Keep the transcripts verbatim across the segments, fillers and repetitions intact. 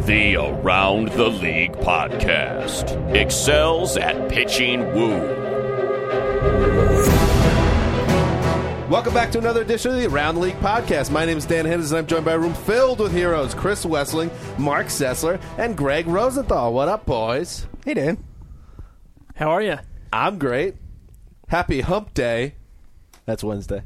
The Around the League podcast excels at pitching woo. Welcome back to another edition of the Around the League podcast. My name is Dan Henderson, and I'm joined by a room filled with heroes: Chris Wesseling, Mark Sessler, and Greg Rosenthal. What up, boys? Hey, Dan. How are you? I'm great. Happy Hump Day. That's Wednesday.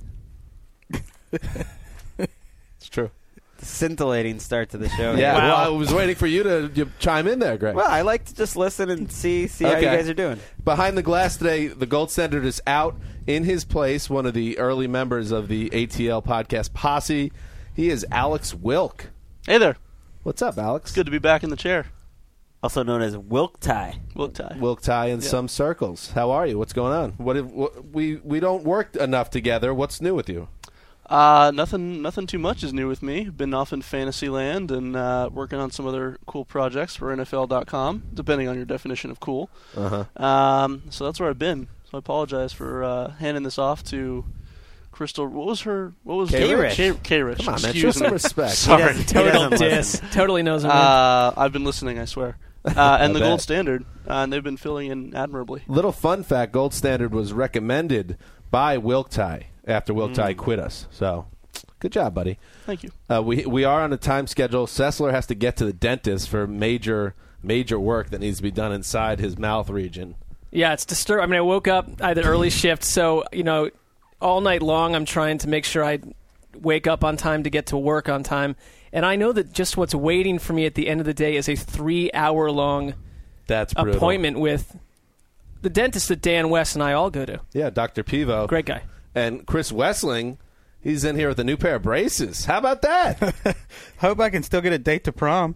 It's true. Scintillating start to the show. Yeah, Wow. well, I was waiting for you to you chime in there, Greg. Well, I like to just listen and see see Okay. how you guys are doing. Behind the glass today, the gold standard is out. In his place, one of the early members of the A T L podcast posse. He is Alex Wilk. Hey there. What's up, Alex? It's good to be back in the chair. Also known as Wilk Tie. Wilk tie. Wilk Tie in Yeah. some circles. How are you? What's going on? What, if, what we we don't work enough together. What's new with you? Uh, nothing nothing too much is new with me. Been off in Fantasyland and uh, working on some other cool projects for N F L dot com, depending on your definition of cool. Uh-huh. Um, so that's where I've been. So I apologize for uh, handing this off to Crystal. What was her? What was K-Rich. K- K-Rich. Come on, man. Excuse Show me. some respect. Sorry. He doesn't- he Total doesn't diss. listen. Totally knows him. Uh, I've been listening, I swear. Uh, and the bet. gold standard, uh, and they've been filling in admirably. Little fun fact, Gold Standard was recommended by Wilk Tie after Wilk Tie quit us. So, good job, buddy. Thank you. Uh, we we are on a time schedule. Sessler has to get to the dentist for major major work that needs to be done inside his mouth region. yeah, it's disturbing. I mean, I woke up, I had the early shift, so, you know, all night long I'm trying to make sure I wake up on time to get to work on time. And I know that just what's waiting for me at the end of the day is a three-hour-long That's brutal. appointment with the dentist that Dan West and I all go to. Yeah, Doctor Pivo. Great guy. And Chris Wesseling, he's in here with a new pair of braces. How about that? Hope I can still get a date to prom.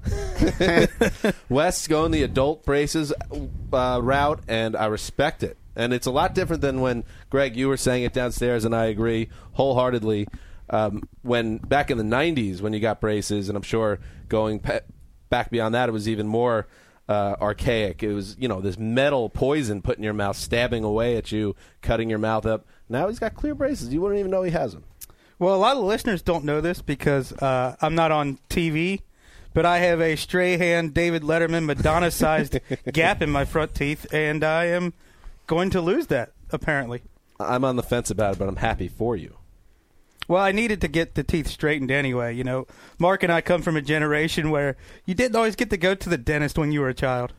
Wes going the adult braces uh, route, and I respect it. And it's a lot different than when, Greg, you were saying it downstairs, and I agree wholeheartedly. Um, when back in the nineties, when you got braces, and I'm sure going pe- back beyond that, it was even more uh, archaic. It was, you know, this metal poison put in your mouth, stabbing away at you, cutting your mouth up. Now he's got clear braces. You wouldn't even know he has them. Well, a lot of listeners don't know this because uh, I'm not on T V, but I have a Strahan, David Letterman, Madonna-sized gap in my front teeth, and I am going to lose that, apparently. I'm on the fence about it, but I'm happy for you. Well, I needed to get the teeth straightened anyway. You know, Mark and I come from a generation where you didn't always get to go to the dentist when you were a child.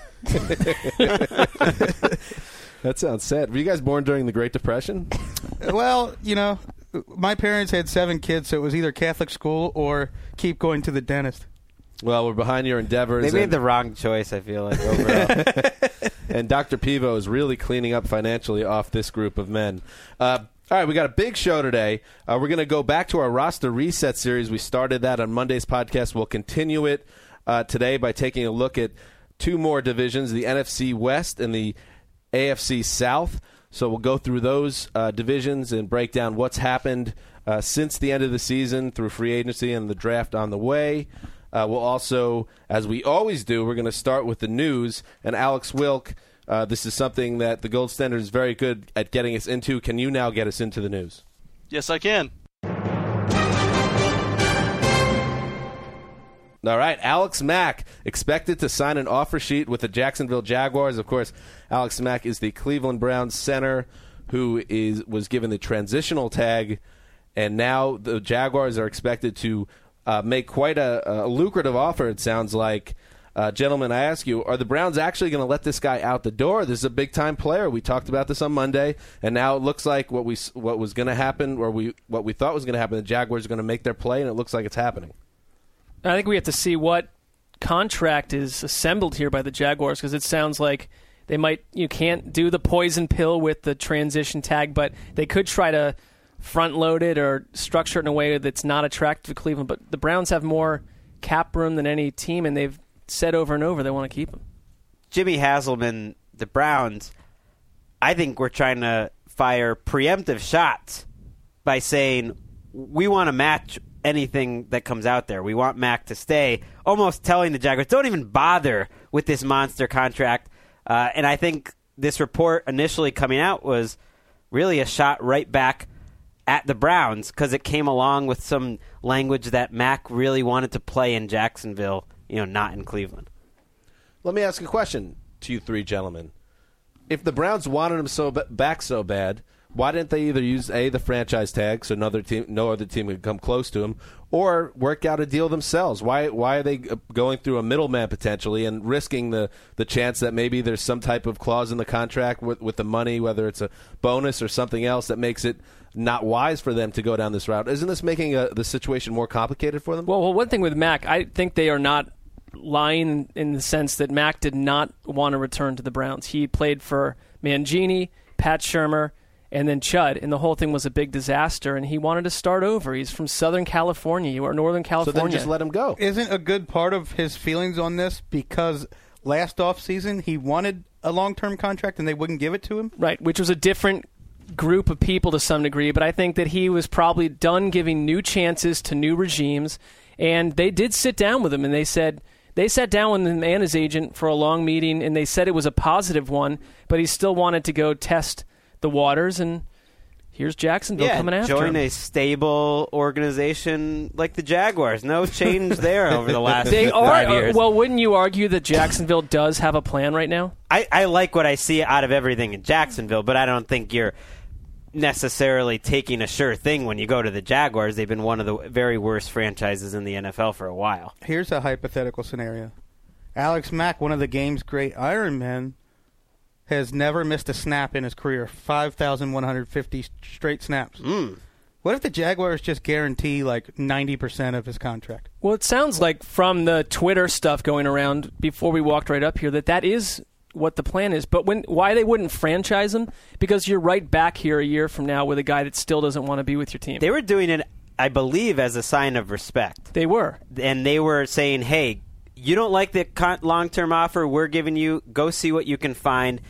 That sounds sad. Were you guys born during the Great Depression? Well, you know, my parents had seven kids, so it was either Catholic school or keep going to the dentist. Well, we're behind your endeavors. They made and, the wrong choice, I feel like, overall. and Doctor Pivo is really cleaning up financially off this group of men. Uh, all right, we got a big show today. Uh, we're going to go back to our roster reset series. We started that on Monday's podcast. We'll continue it uh, today by taking a look at two more divisions, the N F C West and the A F C South. So we'll go through those uh, divisions and break down what's happened uh, since the end of the season through free agency and the draft on the way. Uh, we'll also, as we always do, we're going to start with the news. And Alex Wilk, uh, this is something that the Gold Standard is very good at getting us into. Can you now get us into the news? Yes, I can. All right, Alex Mack expected to sign an offer sheet with the Jacksonville Jaguars. Of course, Alex Mack is the Cleveland Browns center who is was given the transitional tag, and now the Jaguars are expected to uh, make quite a, a lucrative offer, it sounds like. Uh, gentlemen, I ask you, are the Browns actually going to let this guy out the door? This is a big-time player. We talked about this on Monday, and now it looks like what we what was going to happen, or we what we thought was going to happen, the Jaguars are going to make their play, and it looks like it's happening. I think we have to see what contract is assembled here by the Jaguars, because it sounds like they might you can't do the poison pill with the transition tag, but they could try to front load it or structure it in a way that's not attractive to Cleveland. But the Browns have more cap room than any team, and they've said over and over they want to keep him. Jimmy Hasselman, the Browns, I think we're trying to fire preemptive shots by saying we want to match anything that comes out there. We want Mac to stay, almost telling the Jaguars, don't even bother with this monster contract. Uh, and I think this report initially coming out was really a shot right back at the Browns because it came along with some language that Mac really wanted to play in Jacksonville you know, not in Cleveland. Let me ask a question to you three gentlemen. If the Browns wanted him so b- back so bad, why didn't they either use a the franchise tag so another team, no other team could come close to him, or work out a deal themselves? Why why are they going through a middleman potentially and risking the, the chance that maybe there's some type of clause in the contract with, with the money, whether it's a bonus or something else that makes it not wise for them to go down this route? Isn't this making a, the situation more complicated for them? Well, well, one thing with Mac, I think they are not lying in the sense that Mac did not want to return to the Browns. He played for Mangini, Pat Shurmur, and then Chud, and the whole thing was a big disaster, and he wanted to start over. He's from Southern California or Northern California. So then just let him go. Isn't a good part of his feelings on this because last offseason he wanted a long-term contract and they wouldn't give it to him? Right, which was a different group of people to some degree, but I think that he was probably done giving new chances to new regimes, and they did sit down with him, and they said... They sat down with him and his agent for a long meeting, and they said it was a positive one, but he still wanted to go test the waters, and here's Jacksonville yeah, coming after join him. a stable organization like the Jaguars. No change there over the last They five are, years. well, wouldn't you argue that Jacksonville does have a plan right now? I, I like what I see out of everything in Jacksonville, but I don't think you're necessarily taking a sure thing when you go to the Jaguars. They've been one of the very worst franchises in the N F L for a while. Here's a hypothetical scenario. Alex Mack, one of the game's great Ironmen, has never missed a snap in his career. five thousand one hundred fifty straight snaps. Mm. What if the Jaguars just guarantee like ninety percent of his contract? Well, it sounds like from the Twitter stuff going around before we walked right up here that that is what the plan is. But when why they wouldn't franchise him? Because you're right back here a year from now with a guy that still doesn't want to be with your team. They were doing it, I believe, as a sign of respect. They were. And they were saying, hey, you don't like the con- long-term offer we're giving you, go see what you can find.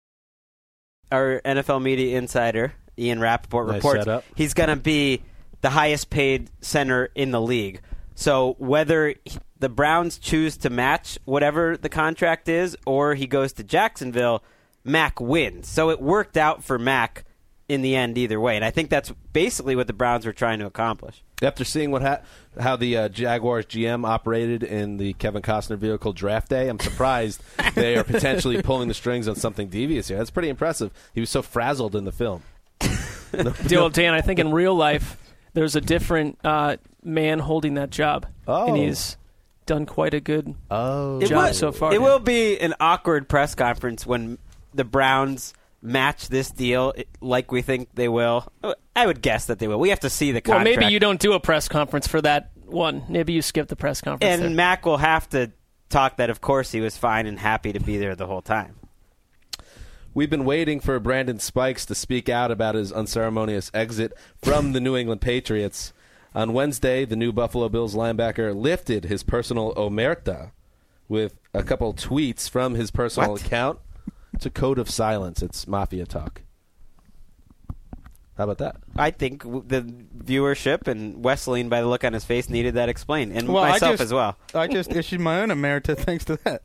Our N F L media insider, Ian Rappaport, Nice reports setup. he's going to be the highest-paid center in the league. So whether the Browns choose to match whatever the contract is or he goes to Jacksonville, Mac wins. So it worked out for Mac in the end either way. And I think that's basically what the Browns were trying to accomplish. After seeing what ha- how the uh, Jaguars G M operated in the Kevin Costner vehicle draft day, I'm surprised they are potentially pulling the strings on something devious here. That's pretty impressive. He was so frazzled in the film. Well, Dan, I think in real life there's a different uh, man holding that job. Oh. And he's done quite a good Oh, It job will- so far. It Dan. will be an awkward press conference when the Browns match this deal like we think they will. I would guess that they will. We have to see the Well, contract. maybe you don't do a press conference for that one. Maybe you skip the press conference. And there. Mac will have to talk that, of course, he was fine and happy to be there the whole time. We've been waiting for Brandon Spikes to speak out about his unceremonious exit from the New England Patriots. On Wednesday, the new Buffalo Bills linebacker lifted his personal omerta with a couple tweets from his personal What? account. It's a code of silence. It's mafia talk. How about that? I think w- the viewership and Wesleyan, by the look on his face, needed that explained, and Well, I myself just- as well. I just issued my own emerita thanks to that.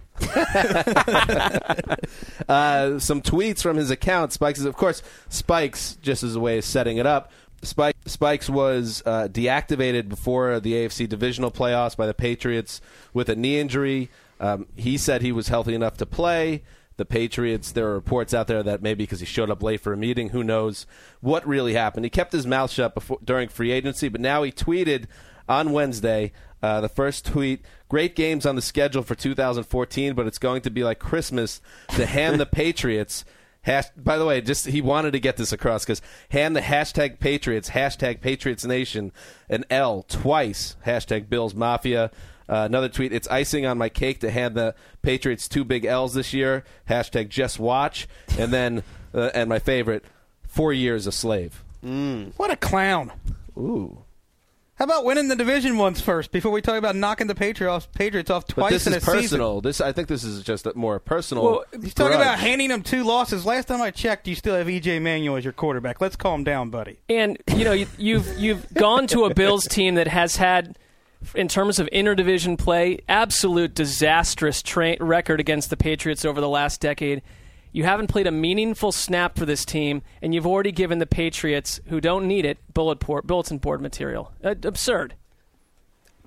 Uh, some tweets from his account. Spikes is, of course, Spikes, just as a way of setting it up, Spike, Spikes was uh, deactivated before the A F C divisional playoffs by the Patriots with a knee injury. Um, he said he was healthy enough to play. The Patriots, there are reports out there that maybe because he showed up late for a meeting, who knows what really happened. He kept his mouth shut before, during free agency, but now he tweeted on Wednesday, uh, the first tweet, great games on the schedule for two thousand fourteen, but it's going to be like Christmas to hand the Patriots. Hash, by the way, just he wanted to get this across because hand the hashtag Patriots, hashtag Patriots Nation, an L twice, hashtag Bills Mafia. Uh, another tweet, it's icing on my cake to hand the Patriots two big L's this year, hashtag just watch. And then, uh, and my favorite, four years a slave. What a clown. Ooh. How about winning the division once first before we talk about knocking the Patriots off, Patriots off But twice this in is a season? personal. This I think this is just a more personal. Well, He's talking grudge. about handing them two losses. Last time I checked, you still have E J Manuel as your quarterback. Let's calm down, buddy. And you know you, you've you've gone to a Bills team that has had, in terms of interdivision play, absolute disastrous tra- record against the Patriots over the last decade. You haven't played a meaningful snap for this team, and you've already given the Patriots, who don't need it, bullet port, bulletin board material. Uh, absurd.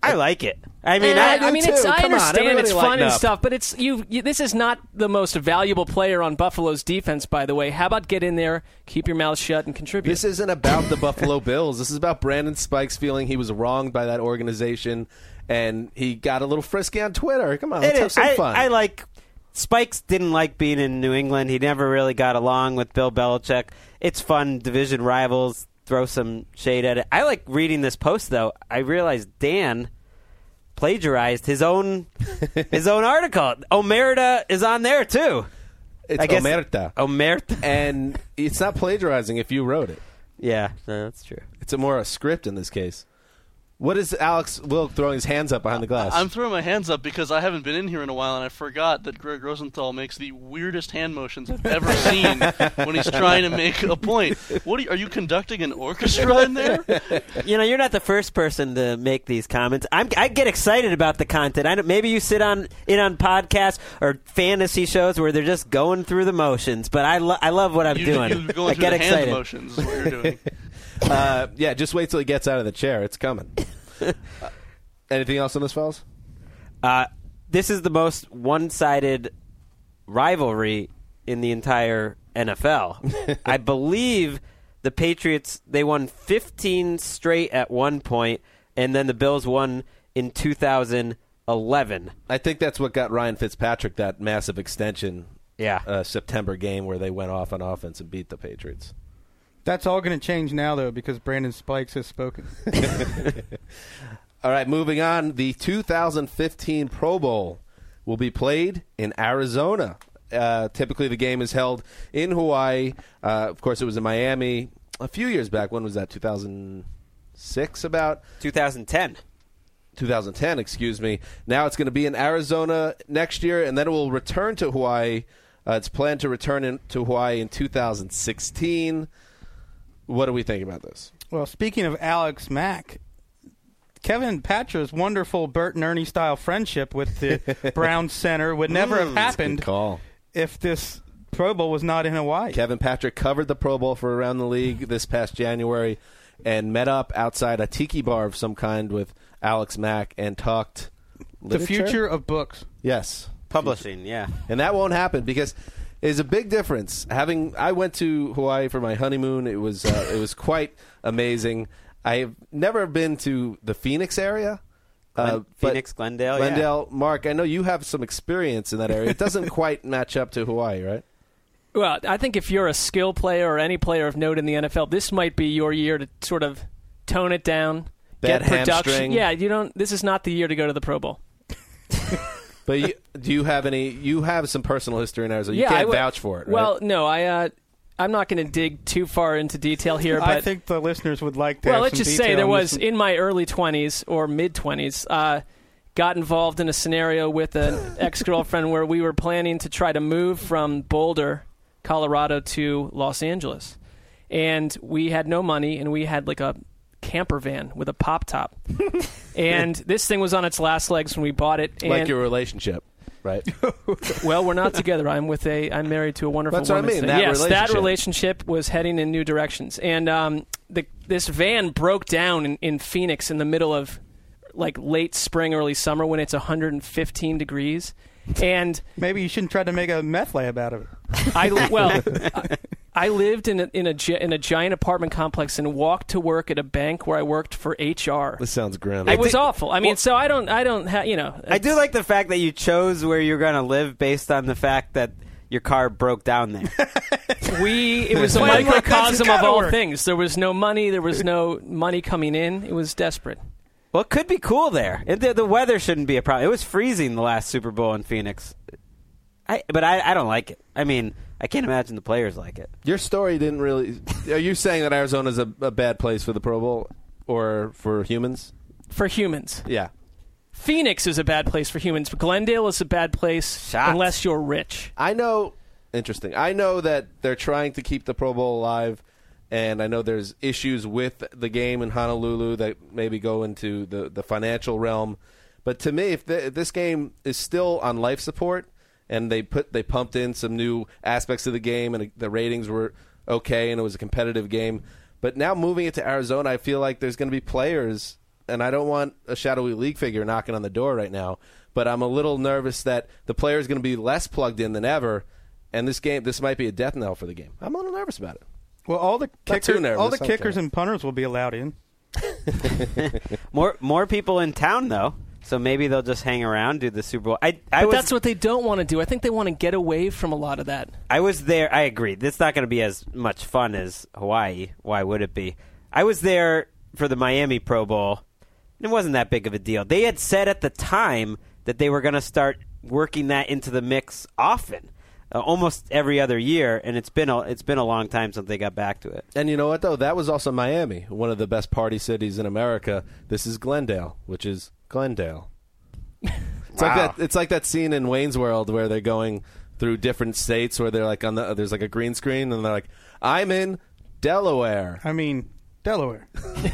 I like it. I mean, Eh, I, do I mean, too. it's, I Come on, understand everybody it's fun lighten and up. stuff, but it's you, you. This is not the most valuable player on Buffalo's defense, by the way. How about get in there, keep your mouth shut, and contribute? This isn't about the Buffalo Bills. This is about Brandon Spikes feeling he was wronged by that organization, and he got a little frisky on Twitter. Come on, let's it have is. some I, fun. I like Spikes didn't like being in New England. He never really got along with Bill Belichick. It's fun, division rivals. Throw some shade at it. I like reading this post though. I realized Dan plagiarized his own his own article. Omerta is on there too. it's I guess- Omerta. Omerta. And it's not plagiarizing if you wrote it. Yeah, no, that's true. It's a more a script in this case. What is Alex Wilk throwing his hands up behind the glass? I'm throwing my hands up because I haven't been in here in a while, and I forgot that Greg Rosenthal makes the weirdest hand motions I've ever seen when he's trying to make a point. What are you, are you conducting an orchestra in there? You know, you're not the first person to make these comments. I'm, I get excited about the content. I don't, maybe you sit on in on podcasts or fantasy shows where they're just going through the motions, but I, lo- I love what I'm you, doing. You're going I through get the excited. hand motions is what you're doing. uh, yeah, just wait till he gets out of the chair. It's coming. uh, anything else on this, fellas? Uh, this is the most one-sided rivalry in the entire N F L. I believe the Patriots, they won fifteen straight at one point, and then the Bills won in two thousand eleven. I think that's what got Ryan Fitzpatrick that massive extension Yeah. uh, September game where they went off on offense and beat the Patriots. That's all going to change now, though, because Brandon Spikes has spoken. All right, moving on. The two thousand fifteen Pro Bowl will be played in Arizona. Uh, typically, the game is held in Hawaii. Uh, of course, it was in Miami a few years back. When was that? two thousand six, about? two thousand ten. two thousand ten, excuse me. Now it's going to be in Arizona next year, and then it will return to Hawaii. Uh, it's planned to return in, to Hawaii in two thousand sixteen. What do we think about this? Well, speaking of Alex Mack, Kevin Patra's wonderful Bert and Ernie style friendship with the Browns center would never have happened Good call. if this Pro Bowl was not in Hawaii. Kevin Patrick covered the Pro Bowl for Around the League this past January and met up outside a tiki bar of some kind with Alex Mack and talked the literature? future of books. Yes. Publishing, yeah. And that won't happen because there's a big difference. Having I went to Hawaii for my honeymoon. It was uh, it was quite amazing. I've never been to the Phoenix area. Uh, Glen- but Phoenix, Glendale, Glendale, Mark, I know you have some experience in that area. It doesn't quite match up to Hawaii, right? Well, I think if you're a skill player or any player of note in the N F L, this might be your year to sort of tone it down, Bad get production. hamstring. Yeah, you don't. This is not the year to go to the Pro Bowl. But you, do you have any? You have some personal history in Arizona. You yeah, I can't would- vouch for it, right? Well, no, I. Uh, I'm not going to dig too far into detail here, but I think the listeners would like to well, have let's some just say detail there on was this. in my early twenties or mid twenties. Uh, got involved in a scenario with an ex-girlfriend where we were planning to try to move from Boulder, Colorado, to Los Angeles, and we had no money, and we had like a camper van with a pop top, and this thing was on its last legs when we bought it. And, like your relationship, right? well, we're not together. I'm with a. I'm married to a wonderful That's what I woman. mean, So that yes, that relationship. relationship was heading in new directions, and um, the this van broke down in, in Phoenix in the middle of like late spring, early summer when it's one hundred fifteen degrees, and Maybe you shouldn't try to make a meth lab out of it. I well. I, I lived in a, in a gi- in a giant apartment complex and walked to work at a bank where I worked for H R. This sounds grim. It was think- awful. I mean, well- so I don't, I don't have, you know. I do like the fact that you chose where you're going to live based on the fact that your car broke down there. We it was a Well, like, that's microcosm of gotta all work. things. There was no money. There was no money coming in. It was desperate. Well, it could be cool there. And the, the weather shouldn't be a problem. It was freezing the last Super Bowl in Phoenix. I, but I, I don't like it. I mean, I can't imagine the players like it. Your story didn't really. Are you saying that Arizona's a, a bad place for the Pro Bowl or for humans? For humans, Yeah. Phoenix is a bad place for humans. But Glendale is a bad place Shots. unless you're rich. I know. Interesting. I know that they're trying to keep the Pro Bowl alive, and I know there's issues with the game in Honolulu that maybe go into the, the financial realm. But to me, if, the, if this game is still on life support, and they put they pumped in some new aspects of the game, and the ratings were okay, and it was a competitive game. But now moving it to Arizona, I feel like there's going to be players and I don't want a shadowy league figure knocking on the door right now, but I'm a little nervous that the player is going to be less plugged in than ever, and this game, this might be a death knell for the game. I'm a little nervous about it. Well, all the Not too kickers, nervous, all the okay. kickers and punters will be allowed in. more more people in town though, so maybe they'll just hang around, do the Super Bowl. I, I But was, that's what they don't want to do. I think they want to get away from a lot of that. I was there. I agree. It's not going to be as much fun as Hawaii. Why would it be? I was there for the Miami Pro Bowl. It wasn't that big of a deal. They had said at the time that they were going to start working that into the mix often, uh, almost every other year, and it's been a, it's been a long time since they got back to it. And you know what, though? That was also Miami, one of the best party cities in America. This is Glendale, which is Glendale. It's Wow. like that. It's like that scene in Wayne's World where they're going through different states where they're like on the there's like a green screen and they're like, I'm in Delaware. I mean, Delaware.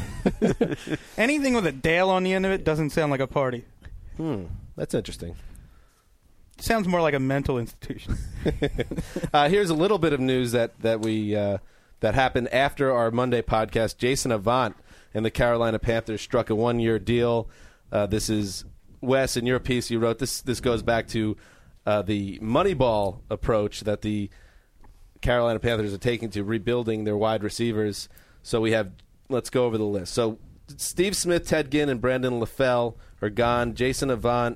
Anything with a Dale on the end of it doesn't sound like a party. Hmm, that's interesting. Sounds more like a mental institution. uh, here's a little bit of news that that we uh, that happened after our Monday podcast. Jason Avant and the Carolina Panthers struck a one-year deal. Uh, this is Wes, in your piece you wrote. This this goes back to uh, the Moneyball approach that the Carolina Panthers are taking to rebuilding their wide receivers. So we have, let's go over the list. So Steve Smith, Ted Ginn, and Brandon LaFell are gone. Jason Avant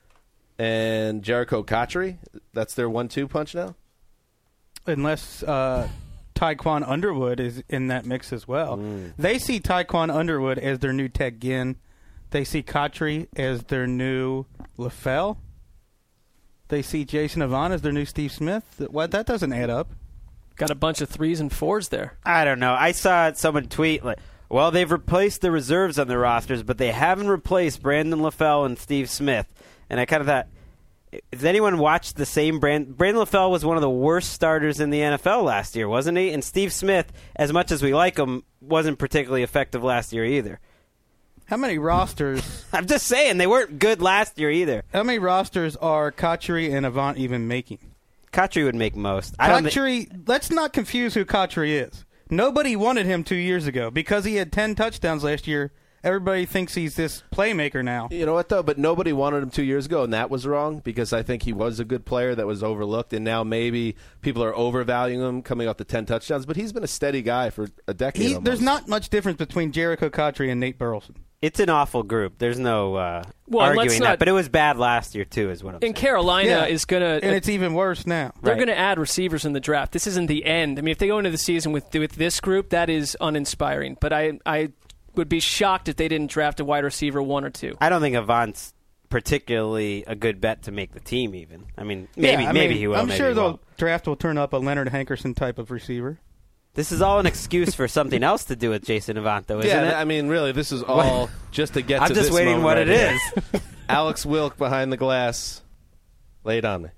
and Jericho Cotchery, that's their one two punch now? Unless uh, Tyquan Underwood is in that mix as well. Mm. They see Tyquan Underwood as their new Ted Ginn. They see Cotchery as their new LaFell. They see Jason Avant as their new Steve Smith. What? That doesn't add up. Got a bunch of threes and fours there. I don't know. I saw someone tweet, like, well, they've replaced the reserves on their rosters, but they haven't replaced Brandon LaFell and Steve Smith. And I kind of thought, has anyone watched the same Brand? Brandon LaFell was one of the worst starters in the N F L last year, wasn't he? And Steve Smith, as much as we like him, wasn't particularly effective last year either. How many rosters? I'm just saying, they weren't good last year either. How many rosters are Cotchery and Avant even making? Cotchery would make most. I don't thi- Cotchery, let's not confuse who Cotchery is. Nobody wanted him two years ago because he had ten touchdowns last year. Everybody thinks he's this playmaker now. You know what, though? But nobody wanted him two years ago, and that was wrong because I think he was a good player that was overlooked, and now maybe people are overvaluing him coming off the ten touchdowns. But he's been a steady guy for a decade He, almost. there's not much difference between Jericho Cotchery and Nate Burleson. It's an awful group. There's no uh, Well, let's arguing not- that. But it was bad last year, too, is what I'm saying. And Carolina Yeah. is going to... And it's even worse now. They're Right. going to add receivers in the draft. This isn't the end. I mean, if they go into the season with with this group, that is uninspiring. But I I would be shocked if they didn't draft a wide receiver one or two. I don't think Avant's particularly a good bet to make the team, even. I mean, maybe Yeah, I maybe mean, he will. I'm maybe sure he the won't. draft will turn up a Leonard Hankerson type of receiver. This is all an excuse for something else to do with Jason Avant, though, isn't yeah, it? I mean, really, this is all just to get I'm to just this waiting moment what right it here. is. Alex Wilk behind the glass. Lay it on me.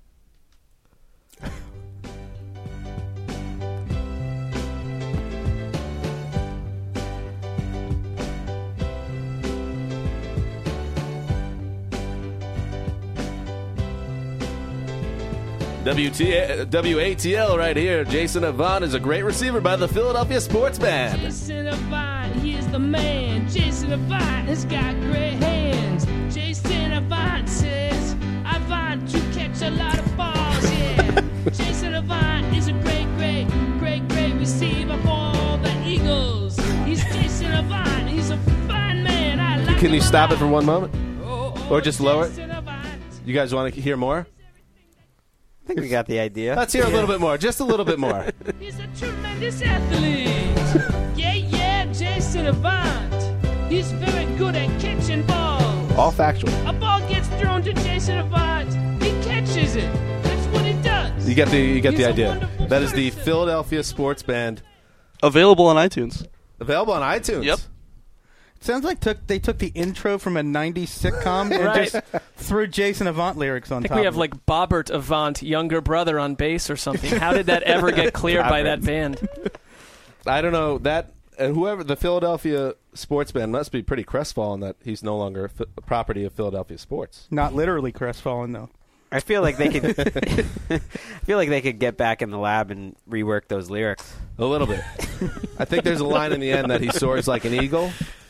W T W A T L right here. Jason Avant is a great receiver by the Philadelphia Sports Band. Jason Avant, he is the man. Jason Avant has got great hands. Jason Avant says, I want to catch a lot of balls, yeah. Jason Avant is a great, great, great, great receiver for the Eagles. He's Jason Avant. He's a fine man. I like Can him you a stop it lot. for one moment? Oh, oh, Or just lower it? Jason Avant. You guys want to hear more? I think we got the idea. Let's hear a little bit more. Just a little bit more. He's a tremendous athlete. Yeah, yeah, Jason Avant. He's very good at catching balls. All factual. A ball gets thrown to Jason Avant. He catches it. That's what he does. You get the you get He's the a idea. wonderful That is the person. Philadelphia Sports Band, Available on iTunes. available on iTunes. Yep. Sounds like took they took the intro from a nineties sitcom and Right. just threw Jason Avant lyrics on I think top we have of it. like Bobbert Avant, younger brother on bass or something. How did that ever get cleared by that band? I don't know that. And whoever the Philadelphia Sports Band must be pretty crestfallen that he's no longer a f- property of Philadelphia Sports. Not literally crestfallen, though. I feel like they could. I feel like they could get back in the lab and rework those lyrics. A little bit. I think there's a line in the end that he soars like an eagle.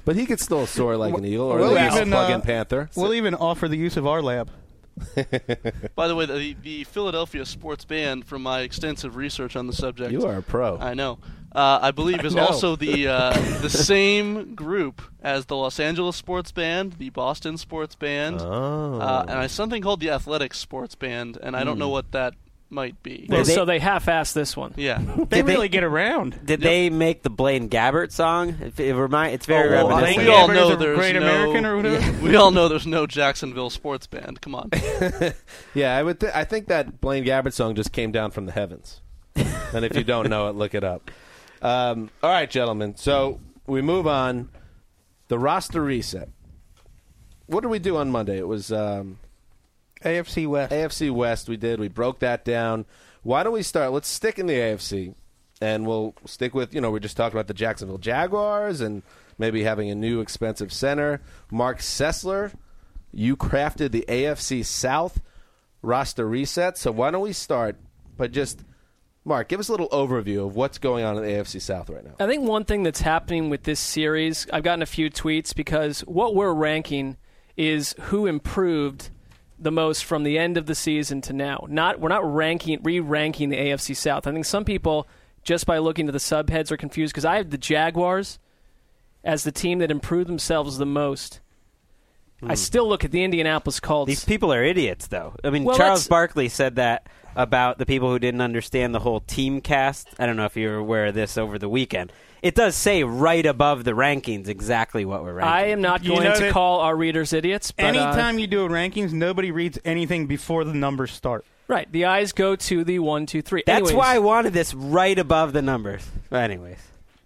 But he could still soar like an eagle, or We'll at least even, plug uh, in Panther. We'll even offer the use of our lab. By the way, the, the Philadelphia sports band, from my extensive research on the subject, You are a pro. I know. Uh, I believe is I know. also the uh, the same group as the Los Angeles sports band, the Boston sports band, Oh. uh, and I something called the Athletics sports band, and I don't know what that might be. Well, they- so they half-assed this one. Yeah. They Did they- really get around. Did they make the Blaine Gabbert song? It, it remind, it's very Oh, well, reminiscent. we all Gabbert know is a there's Great no, American or whatever? We all know there's no Jacksonville sports band. Come on. Yeah, I would. Th- I think that Blaine Gabbert song just came down from the heavens. And if you don't know it, look it up. Um, all right, gentlemen. So we move on. The roster reset. What did we do on Monday? It was um, A F C West. A F C West. We did. We broke that down. Why don't we start? Let's stick in the A F C, and we'll stick with, you know, we just talked about the Jacksonville Jaguars and maybe having a new expensive center. Mark Sessler, you crafted the A F C South roster reset. So why don't we start by just, Mark, give us a little overview of what's going on in the A F C South right now. I think one thing that's happening with this series, I've gotten a few tweets because what we're ranking is who improved the most from the end of the season to now. Not we're not ranking re-ranking the A F C South. I think some people, just by looking at the subheads, are confused because I have the Jaguars as the team that improved themselves the most. I still look at the Indianapolis Colts. These people are idiots, though. I mean, Well, Charles let's- Barkley said that about the people who didn't understand the whole team cast. I don't know if you're aware of this over the weekend. It does say right above the rankings exactly what we're ranking. I am not You going know to that call our readers idiots. But, uh, Anytime you do rankings, nobody reads anything before the numbers start. right, the eyes go to the one, two, three. That's Anyways, why I wanted this right above the numbers. But anyways.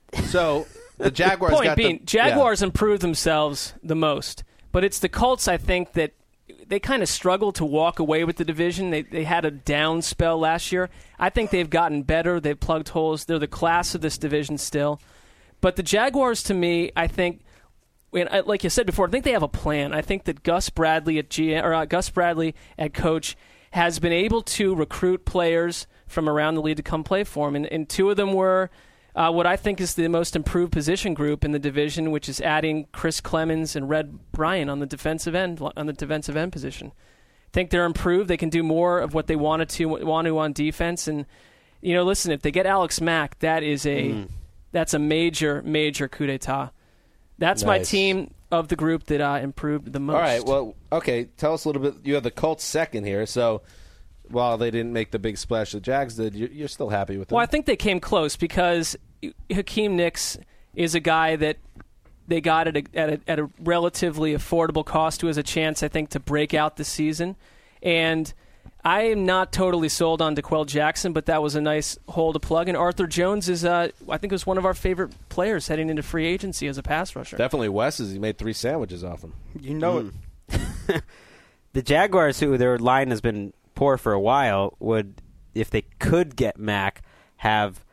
So the Jaguars point got being, the, Jaguars improved themselves the most, but it's the Colts. I think that they kind of struggled to walk away with the division. They they had a down spell last year. I think they've gotten better. They've plugged holes. They're the class of this division still. But the Jaguars, to me, I think, and I- like you said before, I think they have a plan. I think that Gus Bradley at G M, or uh, Gus Bradley at coach has been able to recruit players from around the league to come play for him, and, and two of them were uh, what I think is the most improved position group in the division, which is adding Chris Clemens and Red Bryant on the defensive end on the defensive end position. I think they're improved. They can do more of what they wanted to want to on defense, and you know, listen, if they get Alex Mack, that is a Mm. that's a major major coup d'état. That's my Nice. team of the group that uh, improved the most. All right. Well, okay. Tell us a little bit. You have the Colts second here. So while they didn't make the big splash the Jags did, you're, you're still happy with them. Well, I think they came close because Hakeem Nicks is a guy that they got at a, at a, at a relatively affordable cost who has a chance, I think, to break out this season. And I am not totally sold on DeQuell Jackson, but that was a nice hole to plug. And Arthur Jones is, uh, I think, was one of our favorite players heading into free agency as a pass rusher. Definitely Wes's. He made three sandwiches off him. You know it. The Jaguars, who their line has been poor for a while, would, if they could get Mack, have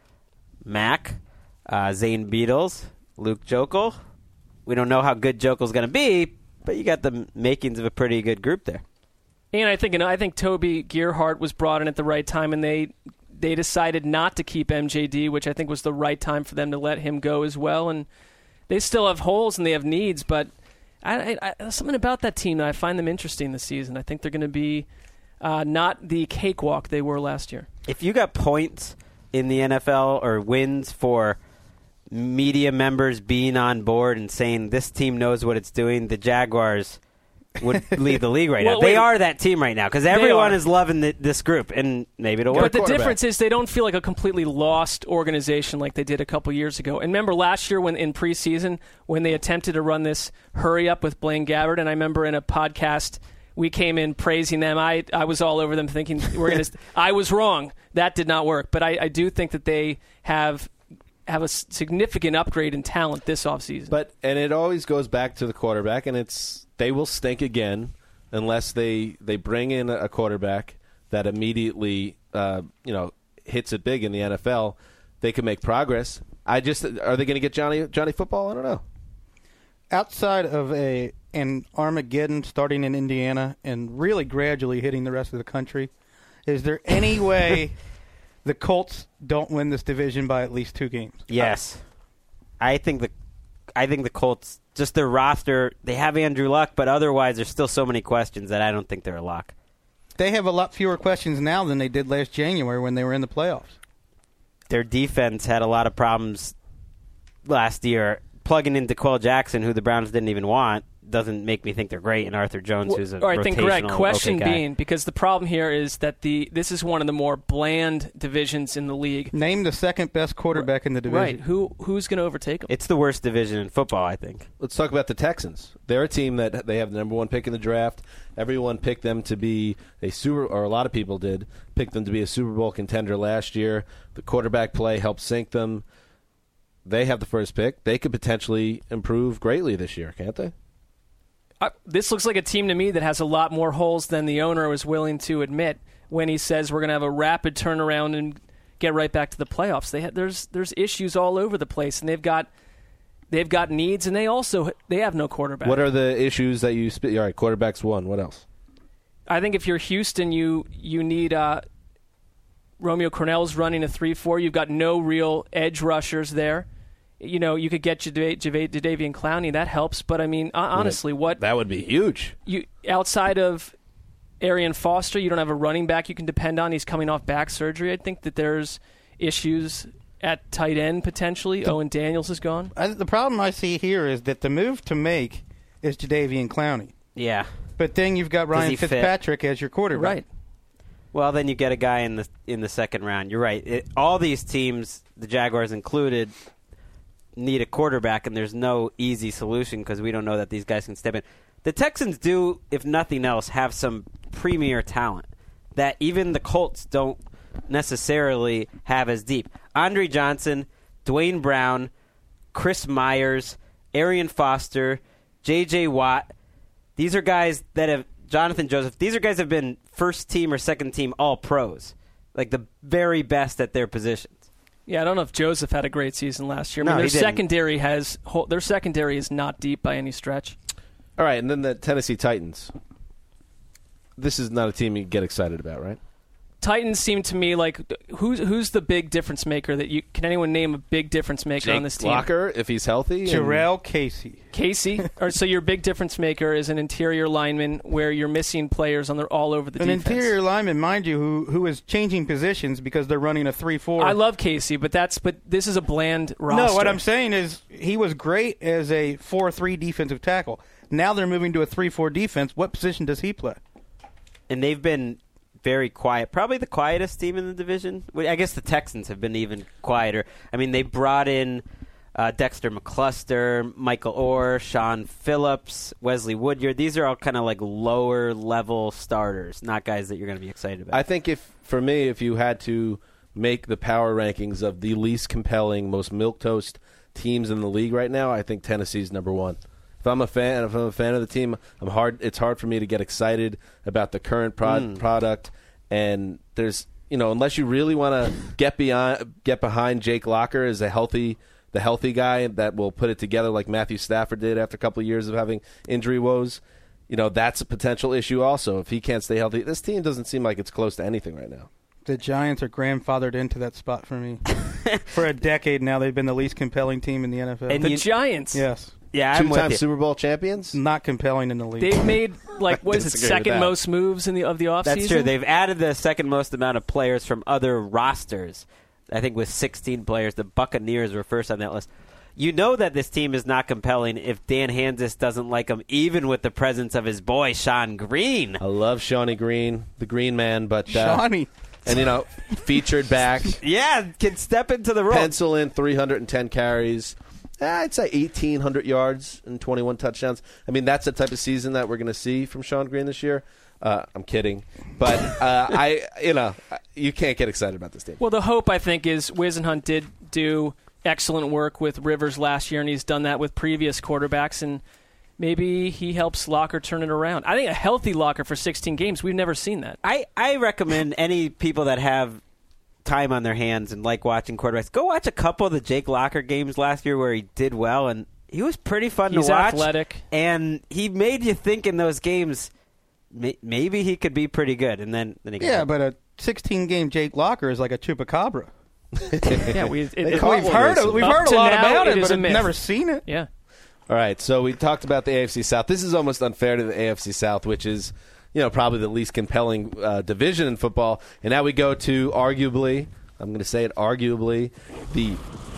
Mack, uh, Zane Beadles, Luke Jokel. We don't know how good Jokel's going to be, but you got the makings of a pretty good group there. And I think, and I think Toby Gearhart was brought in at the right time, and they they decided not to keep M J D, which I think was the right time for them to let him go as well. And they still have holes and they have needs, but I, I, I, something about that team that I find them interesting this season. I think they're going to be uh, not the cakewalk they were last year. If you got points in the N F L or wins for media members being on board and saying this team knows what it's doing, the Jaguars would lead the league right Well, now. They wait. are that team right now because everyone are. is loving the, this group, and maybe it'll But work. the quarterback. difference is they don't feel like a completely lost organization like they did a couple years ago. And remember last year when in preseason when they attempted to run this hurry up with Blaine Gabbert, and I remember in a podcast we came in praising them. I I was all over them thinking we're going to. I was wrong. That did not work. But I, I do think that they have have a s- significant upgrade in talent this offseason. But and it always goes back to the quarterback, and it's they will stink again unless they they bring in a quarterback that immediately uh, you know hits it big in the N F L. They can make progress. I just are they going to get Johnny Johnny Football? I don't know. Outside of a an Armageddon starting in Indiana and really gradually hitting the rest of the country, is there any way the Colts don't win this division by at least two games? Yes, I think the I think the Colts just their roster. They have Andrew Luck, but otherwise there's still so many questions that I don't think they're a lock. They have a lot fewer questions now than they did last January when they were in the playoffs. Their defense had a lot of problems last year. Plugging in DeQuell Jackson, who the Browns didn't even want, doesn't make me think they're great. And Arthur Jones, who's a All right, I think, Greg, rotational question okay guy. being, because the problem here is that the this is one of the more bland divisions in the league. Name the second best quarterback in the division. Right. Who Who's going to overtake them? It's the worst division in football, I think. Let's talk about the Texans. They're a team that they have the number one pick in the draft. Everyone picked them to be a Super, or a lot of people did, pick them to be a Super Bowl contender last year. The quarterback play helped sink them. They have the first pick. They could potentially improve greatly this year, can't they? Uh, this looks like a team to me that has a lot more holes than the owner was willing to admit when he says we're going to have a rapid turnaround and get right back to the playoffs. They ha- there's there's issues all over the place, and they've got they've got needs, and they also they have no quarterback. What are the issues that you sp- – all right, quarterback's one. What else? I think if you're Houston, you you need uh, Romeo Crennel's running a three four. You've got no real edge rushers there. You know, you could get Jada- Jada- Jadeveon Clowney. That helps. But, I mean, honestly, what... That would be huge. You outside of Arian Foster, you don't have a running back you can depend on. He's coming off back surgery. I think that there's issues at tight end, potentially. The, Owen Daniels is gone. I, the problem I see here is that the move to make is Jadeveon Clowney. Yeah. But then you've got Ryan Fitzpatrick fit? as your quarterback. Right. Well, then you get a guy in the in the second round. You're right. It, all these teams, the Jaguars included, need a quarterback, and there's no easy solution because we don't know that these guys can step in. The Texans do, if nothing else, have some premier talent that even the Colts don't necessarily have as deep. Andre Johnson, Dwayne Brown, Chris Myers, Arian Foster, J J Watt. These are guys that have Jonathan Joseph. These are guys that have been first team or second team all pros, like the very best at their positions. Yeah, I don't know if Joseph had a great season last year. I No, mean, their he didn't. secondary has their secondary is not deep by any stretch. All right, and then the Tennessee Titans. This is not a team you get excited about, right? Titans seem to me like who's who's the big difference maker that you can anyone name a big difference maker Jake on this team? Locker, if he's healthy. and- Jarrell Casey. Casey, or so your big difference maker is an interior lineman where you're missing players on their all over the An defense. interior lineman, mind you, who who is changing positions because they're running a three four. I love Casey, but that's but this is a bland roster. No, what I'm saying is he was great as a four three defensive tackle. Now they're moving to a three four defense. What position does he play? And they've been very quiet. Probably the quietest team in the division. Well, I guess the Texans have been even quieter. I mean, they brought in uh, Dexter McCluster, Michael Orr, Sean Phillips, Wesley Woodyard. These are all kind of like lower-level starters, not guys that you're going to be excited about. I think if for me, if you had to make the power rankings of the least compelling, most milquetoast teams in the league right now, I think Tennessee's number one. If I'm a fan, if I'm a fan of the team, I'm hard. It's hard for me to get excited about the current prod, Mm. product. And there's, you know, unless you really want to get beyond, get behind Jake Locker as a healthy, the healthy guy that will put it together like Matthew Stafford did after a couple of years of having injury woes. You know, that's a potential issue also. If he can't stay healthy, this team doesn't seem like it's close to anything right now. The Giants are grandfathered into that spot for me. For a decade now, they've been the least compelling team in the N F L. And the you- Giants. yes. yeah, I'm with Two-time you. Super Bowl champions. Not compelling in the league. They've made like what is it, disagree with second that. most moves in the of the offseason? That's true. They've added the second most amount of players from other rosters. I think with sixteen players. The Buccaneers were first on that list. You know that this team is not compelling if Dan Hansis doesn't like them, even with the presence of his boy, Sean Green. I love Shawnee Green, the Green Man, but uh, Shawnee. and you know, featured back, Yeah, can step into the role. pencil in three hundred ten carries. Eh, I'd say eighteen hundred yards and twenty-one touchdowns. I mean, that's the type of season that we're going to see from Sean Green this year. Uh, I'm kidding, but uh, I, you know, you can't get excited about this team. Well, the hope I think is Wisenhunt did do excellent work with Rivers last year, and he's done that with previous quarterbacks, and maybe he helps Locker turn it around. I think a healthy Locker for sixteen games, we've never seen that. I, I recommend any people that have time on their hands and like watching quarterbacks, go watch a couple of the Jake Locker games last year where he did well, and he was pretty fun He's to watch. athletic. And he made you think in those games may, maybe he could be pretty good. And then, then he got Yeah, hurt. but a sixteen-game Jake Locker is like a chupacabra. Yeah, we, it, it, caught We've one heard recently. we've Up heard a to lot now, about it it, is but a I've myth. never seen it. yeah. All right, so we talked about the A F C South. This is almost unfair to the A F C South, which is, you know, probably the least compelling uh, division in football. And now we go to arguably, I'm going to say it, arguably, the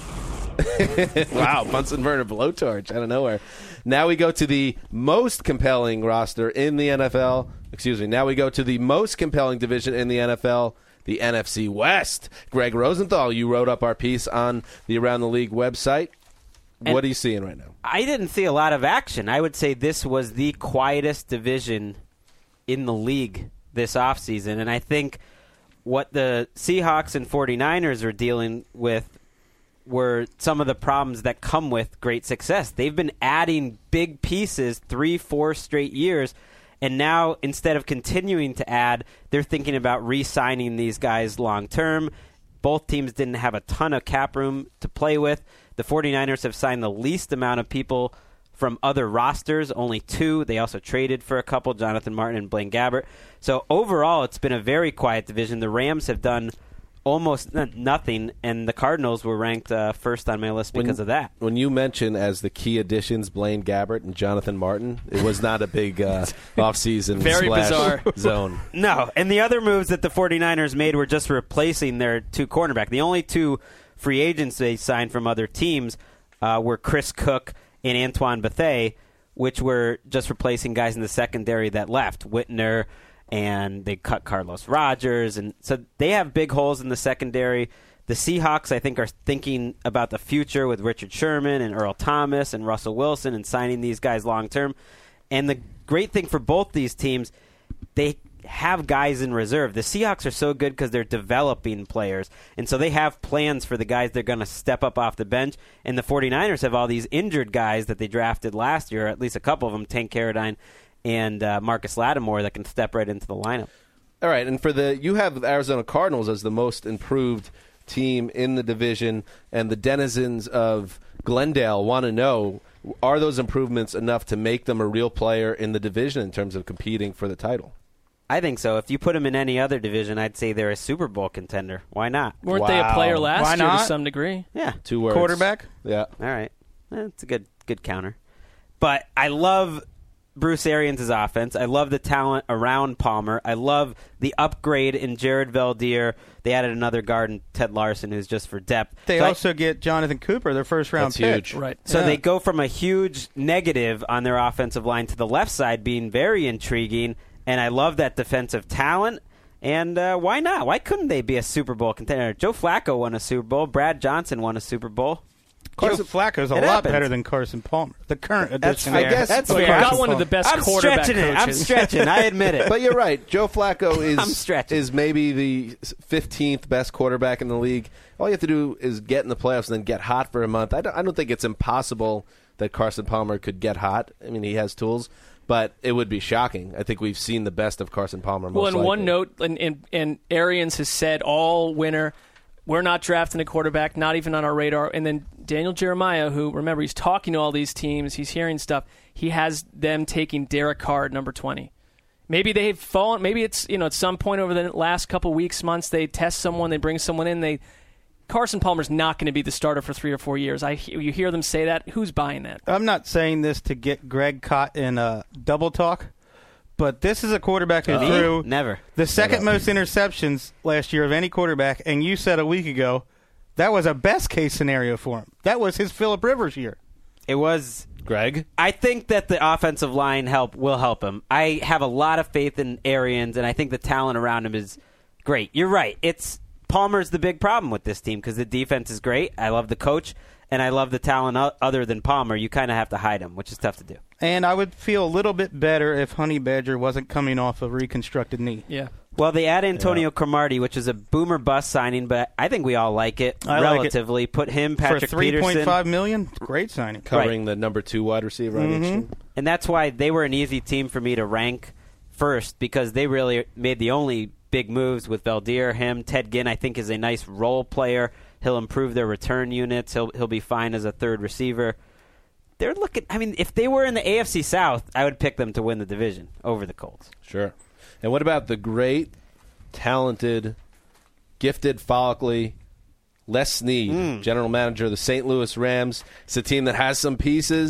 wow, Bunsen burner blowtorch out of nowhere. Now we go to the most compelling roster in the N F L. Excuse me. Now we go to the most compelling division in the N F L, the N F C West. Greg Rosenthal, you wrote up our piece on the Around the League website. And what are you seeing right now? I didn't see a lot of action. I would say this was the quietest division in the league this offseason. And I think what the Seahawks and 49ers are dealing with were some of the problems that come with great success. They've been adding big pieces three, four straight years. And now, instead of continuing to add, they're thinking about re-signing these guys long-term. Both teams didn't have a ton of cap room to play with. The 49ers have signed the least amount of people from other rosters, only two. They also traded for a couple, Jonathan Martin and Blaine Gabbert. So overall, it's been a very quiet division. The Rams have done almost nothing, and the Cardinals were ranked uh, first on my list because when, of that. When you mention as the key additions Blaine Gabbert and Jonathan Martin, it was not a big uh, offseason Very splash bizarre. zone. No, and the other moves that the 49ers made were just replacing their two cornerback. The only two free agents they signed from other teams uh, were Chris Cook and Antoine Bethea, which were just replacing guys in the secondary that left, Whitner, and they cut Carlos Rogers. And so they have big holes in the secondary. The Seahawks, I think, are thinking about the future with Richard Sherman and Earl Thomas and Russell Wilson and signing these guys long-term. And the great thing for both these teams, they have guys in reserve. The Seahawks are so good because they're developing players. And so they have plans for the guys they're going to step up off the bench. And the 49ers have all these injured guys that they drafted last year, at least a couple of them, Tank Carradine and uh, Marcus Lattimore, that can step right into the lineup. All right, and for the you have the Arizona Cardinals as the most improved team in the division, and the denizens of Glendale want to know, are those improvements enough to make them a real player in the division in terms of competing for the title? I think so. If you put them in any other division, I'd say they're a Super Bowl contender. Why not? Weren't Wow. they a player last Why year not? to some degree? Yeah. Two words. Quarterback? Yeah. All right. That's a good good counter. But I love Bruce Arians' offense. I love the talent around Palmer. I love the upgrade in Jared Valdir. They added another guard in Ted Larson, who's just for depth. They So I- also get Jonathan Cooper, their first-round That's pick. huge. Right. So Yeah. they go from a huge negative on their offensive line to the left side being very intriguing, and I love that defensive talent. And uh, why not? Why couldn't they be a Super Bowl contender? Joe Flacco won a Super Bowl. Brad Johnson won a Super Bowl. Carson Flacco's a It lot happens. better than Carson Palmer. The current That's edition. fair. of- I guess- That's Well, you fair. got one of the best I'm quarterback stretching it. I'm coaches. stretching. I admit it. But you're right. Joe Flacco is I'm stretching. is maybe the fifteenth best quarterback in the league. All you have to do is get in the playoffs and then get hot for a month. I don't, I don't think it's impossible that Carson Palmer could get hot. I mean, he has tools, but it would be shocking. I think we've seen the best of Carson Palmer. Well, Most in one likely. note, and, and, and Arians has said all winter, we're not drafting a quarterback, not even on our radar. And then Daniel Jeremiah, who, remember, he's talking to all these teams, he's hearing stuff. He has them taking Derek Carr at number twenty. Maybe they've fallen. Maybe it's, you know, at some point over the last couple weeks, months, they test someone, they bring someone in. They Carson Palmer's not going to be the starter for three or four years. I you hear them say that. Who's buying that? I'm not saying this to get Greg caught in a double talk, but this is a quarterback who Me? threw Never. the second most interceptions last year of any quarterback, and you said a week ago that was a best-case scenario for him. That was his Phillip Rivers year. It was. Greg? I think that the offensive line help will help him. I have a lot of faith in Arians, and I think the talent around him is great. You're right. It's Palmer's the big problem with this team because the defense is great. I love the coach, and I love the talent o- other than Palmer. You kind of have to hide him, which is tough to do. And I would feel a little bit better if Honey Badger wasn't coming off a reconstructed knee. Yeah. Well, they add Antonio Cromartie, which is a boomer bust signing, but I think we all like it I like it. relatively. Put him, For Patrick three point Peterson. five million dollars, great signing. Covering the number two wide receiver on each team. And that's why they were an easy team for me to rank first because they really made the only big moves with Valdir. Him, Ted Ginn, I think, is a nice role player. He'll improve their return units. He'll he'll be fine as a third receiver. They're looking. I mean, if they were in the A F C South, I would pick them to win the division over the Colts. Sure. And what about the great, talented, gifted follically Les Snead, Mm. general manager of the Saint Louis Rams? It's a team that has some pieces.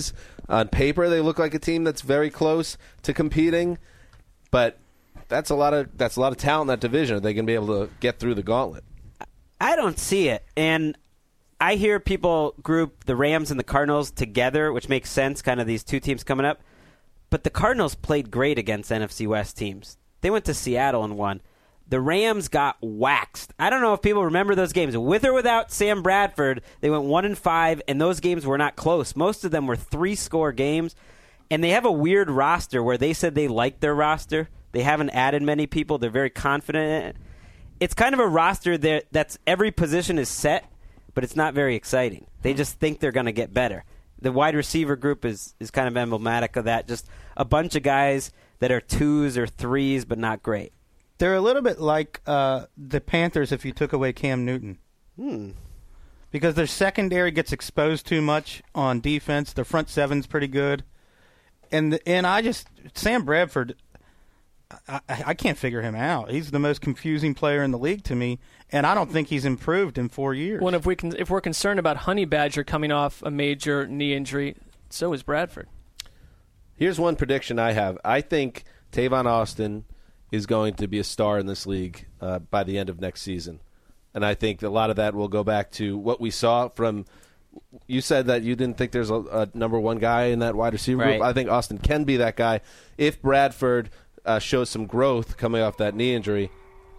On paper, they look like a team that's very close to competing, but that's a lot of that's a lot of talent in that division. Are they going to be able to get through the gauntlet? I don't see it. And I hear people group the Rams and the Cardinals together, which makes sense, kind of these two teams coming up. But the Cardinals played great against N F C West teams. They went to Seattle and won. The Rams got waxed. I don't know if people remember those games. With or without Sam Bradford, they went one and five, and those games were not close. Most of them were three-score games. And they have a weird roster where they said they like their roster. They haven't added many people. They're very confident in it. It's kind of a roster that that's every position is set, but it's not very exciting. They just think they're going to get better. The wide receiver group is, is kind of emblematic of that. Just a bunch of guys that are twos or threes, but not great. They're a little bit like uh, the Panthers if you took away Cam Newton. Hmm. Because their secondary gets exposed too much on defense. Their front seven's pretty good. And the, and I just – Sam Bradford – I, I can't figure him out. He's the most confusing player in the league to me, and I don't think he's improved in four years. Well, if we can, if we're concerned about Honey Badger coming off a major knee injury, so is Bradford. Here's one prediction I have. I think Tavon Austin is going to be a star in this league uh, by the end of next season, and I think a lot of that will go back to what we saw from. You said that you didn't think there's a, a number one guy in that wide receiver Right. group. I think Austin can be that guy if Bradford Uh, shows some growth coming off that knee injury.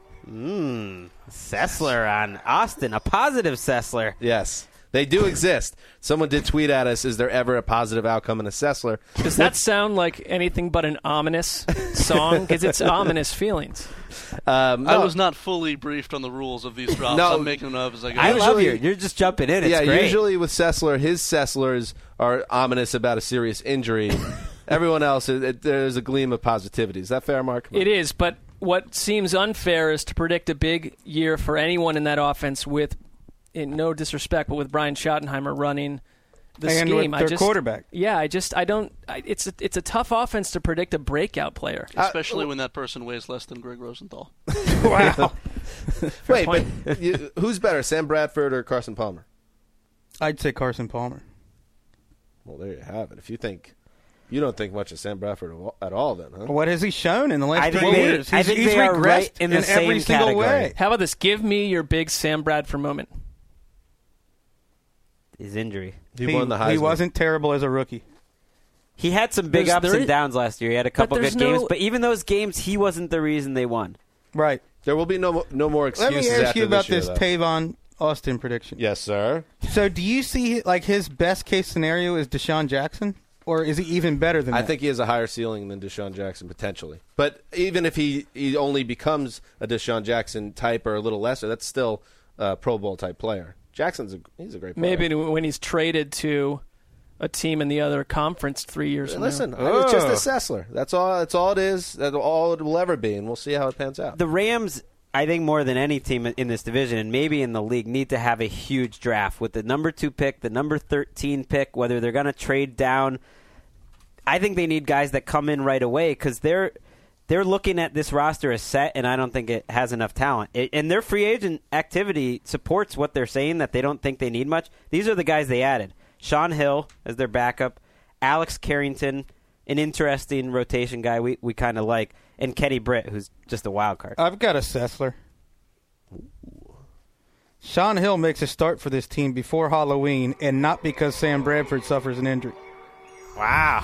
Mmm. Sessler on Austin, a positive Sessler. Yes, they do exist. Someone did tweet at us, is there ever a positive outcome in a Sessler? Does that sound like anything but an ominous song? Because it's ominous feelings. Um, I no, was not fully briefed on the rules of these drops. No. I'm making them up as I go. I love Usually- you. You're just jumping in. It's yeah, great. usually with Sessler, his Sesslers are ominous about a serious injury. Everyone else, it, it, there's a gleam of positivity. Is that fair, Mark? It is, but what seems unfair is to predict a big year for anyone in that offense with, in no disrespect, but with Brian Schottenheimer running the and scheme. with their I just, quarterback. Yeah, I just, I don't, I, it's, a, it's a tough offense to predict a breakout player. Especially when that person weighs less than Greg Rosenthal. Wow. Wait, but you, who's better, Sam Bradford or Carson Palmer? I'd say Carson Palmer. Well, there you have it. If you think you don't think much of Sam Bradford at all, then, huh? What has he shown in the last I think three they- years? I He's, think he's they are regressed right in the every same single category. way. How about this? Give me your big Sam Bradford moment. His injury. He, He, won the Heisman. he wasn't terrible as a rookie. He had some big There's- ups there and is- downs last year. He had a couple there's good games, no- but even those games, he wasn't the reason they won. Right. There will be no mo- no more Let excuses. me ask after you about this, this year, though. Tavon Austin prediction. Yes, sir. So do you see like his best case scenario is Deshaun Jackson? Or is he even better than I that? think he has a higher ceiling than Deshaun Jackson, potentially. But even if he, he only becomes a Deshaun Jackson type or a little lesser, that's still a Pro Bowl type player. Jackson's a, he's a great player. Maybe when he's traded to a team in the other conference three years from Listen, now. it's just a Sessler. That's all. That's all it is. That's all it will ever be, and we'll see how it pans out. The Rams, I think more than any team in this division and maybe in the league, need to have a huge draft with the number two pick, the number thirteen pick, whether they're going to trade down. I think they need guys that come in right away because they're they're looking at this roster as set, and I don't think it has enough talent. It, and their free agent activity supports what they're saying, that they don't think they need much. These are the guys they added. Sean Hill as their backup, Alex Carrington, an interesting rotation guy we, we kind of like, and Kenny Britt, who's just a wild card. I've got a Sessler. Sean Hill makes a start for this team before Halloween, and not because Sam Bradford suffers an injury. Wow.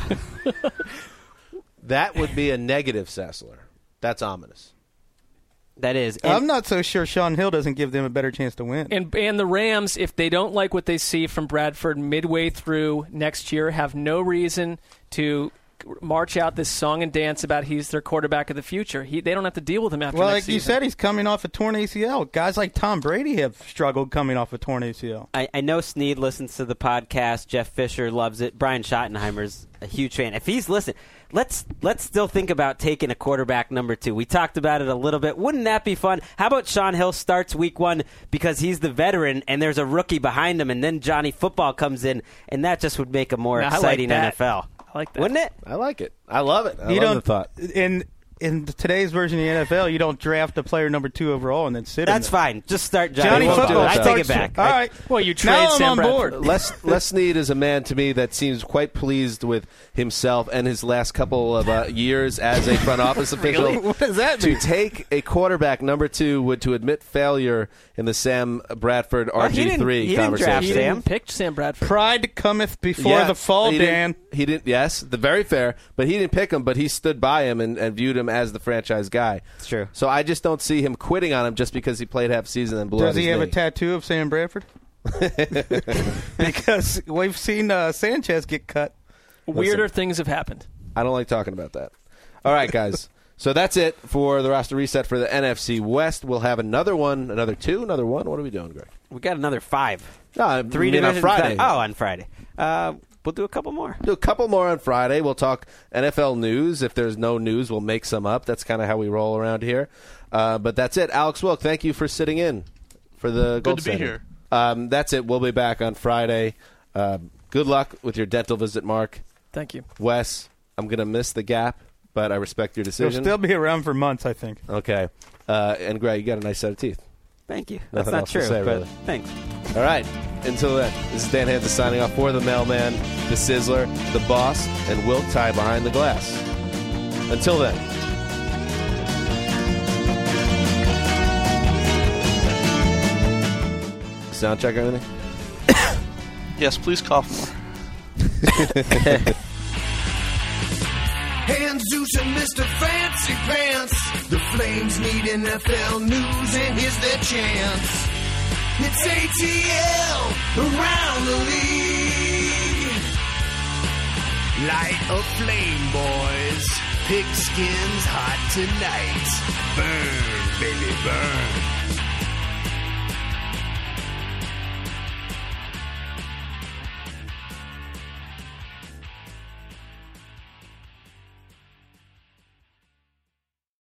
That would be a negative Sessler. That's ominous. That is. And I'm not so sure Sean Hill doesn't give them a better chance to win. And and the Rams, if they don't like what they see from Bradford midway through next year, have no reason to march out this song and dance about he's their quarterback of the future. He, they don't have to deal with him after well, next like you season. said, he's coming off a torn A C L. Guys like Tom Brady have struggled coming off a torn A C L. I, I know Snead listens to the podcast. Jeff Fisher loves it. Brian Schottenheimer's a huge fan. If he's listening, let's let's still think about taking a quarterback number two. We talked about it a little bit. Wouldn't that be fun? How about Sean Hill starts week one because he's the veteran and there's a rookie behind him, and then Johnny Football comes in, and that just would make a more No, I like exciting that. N F L. I like that. Wouldn't it? I like it. I love it. I you love don't, the thought. And in today's version of the N F L, you don't draft a player number two overall and then sit him. That's there. fine. Just start Johnny, Johnny won't do Football. it, I though. take it starts- back. All I- right. Well, you trade now I'm Sam on Bradford. board. Les Les Snead is a man to me that seems quite pleased with himself and his last couple of uh, years as a front office official. Really? What does that To mean? take a quarterback number two would to admit failure in the Sam Bradford Well, R he G didn't- three he didn't draft conversation. He Sam. didn't pick Sam Bradford. Pride cometh before Yeah, the fall, he Dan. Didn't, he didn't. Yes, the very fair, but he didn't pick him. But he stood by him and, and viewed him as the franchise guy. It's true. So I just don't see him quitting on him just because he played half season and blew out Does he his have a knee. tattoo of Sam Bradford? Because we've seen uh, Sanchez get cut. Weirder things have happened. I don't like talking about that. All right, guys. So that's it for the roster reset for the N F C West. We'll have another one, another two, another one. What are we doing, Greg? We got another five. No, I Three mean on divisions. Friday. Oh, on Friday. Uh, we'll do a couple more. Do a couple more on Friday. We'll talk N F L news. If there's no news, we'll make some up. That's kind of how we roll around here. Uh, but that's it. Alex Wilk, thank you for sitting in for the Good Gold to be Standard. here. Um, that's it. We'll be back on Friday. Uh, good luck with your dental visit, Mark. Thank you. Wes, I'm going to miss the gap, but I respect your He'll decision. still be around for months, I think. Okay. Uh, and Greg, you got a nice set of teeth. Thank you. That's Nothing not else to true, say, but really. thanks. All right. Until then, this is Dan Hansis signing off for the Mailman, the Sizzler, the Boss, and Wilt Tie behind the glass. Until then. Sound check or anything? Yes, please cough more. And Zeus and Mister Fancy Pants. The Flames need N F L news, and here's their chance. It's A T L around the league. Light a flame, boys. Pigskins hot tonight. Burn, baby, burn.